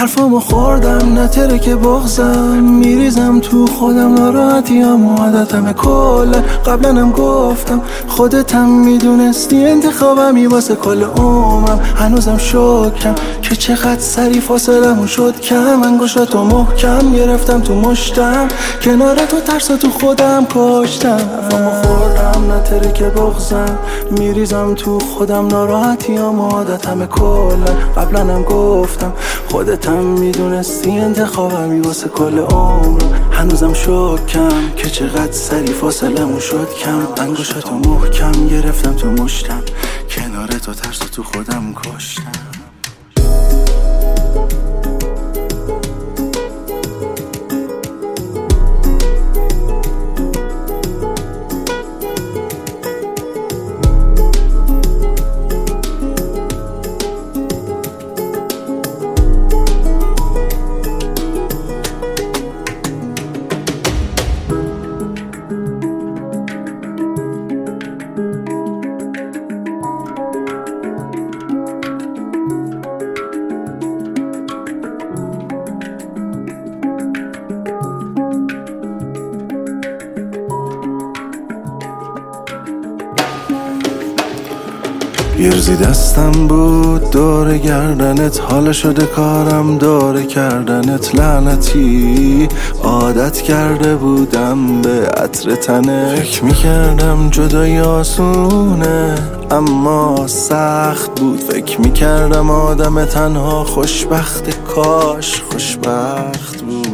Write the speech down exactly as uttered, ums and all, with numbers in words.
حرفامو خوردم نتره که بغزم، میریزم تو خودم ناراحتیام و عادتم کلا. قبلنم گفتم خودتم میدونستی انتخابمی واسه کل عمرم. هنوزم شکم که چقدر سری فاصلمون شد کم. انگشتاتو محکم گرفتم تو مشتم، کنار تو ترس تو خودم کشتم. حرفامو خوردم نتره که بغزم، میریزم تو خودم ناراحتیام و عادتم کلا. قبلنم گفتم خودتم میدونستی انتخابمی واسه کل عمرم. هنوزم شکم که چقدر سری فاصلمون شد کم. انگشتاتو محکم گرفتم تو مشتم، کنار تو ترس تو خودم کشتم. یه روزی دستم بود دور گردنت، حالا شده کارم دور کردنت. لعنتی عادت کرده بودم به عطر تنت. فکر میکردم جدایی آسونه اما سخت بود. فکر میکردم آدم تنها خوشبخت، کاش خوشبخت بود.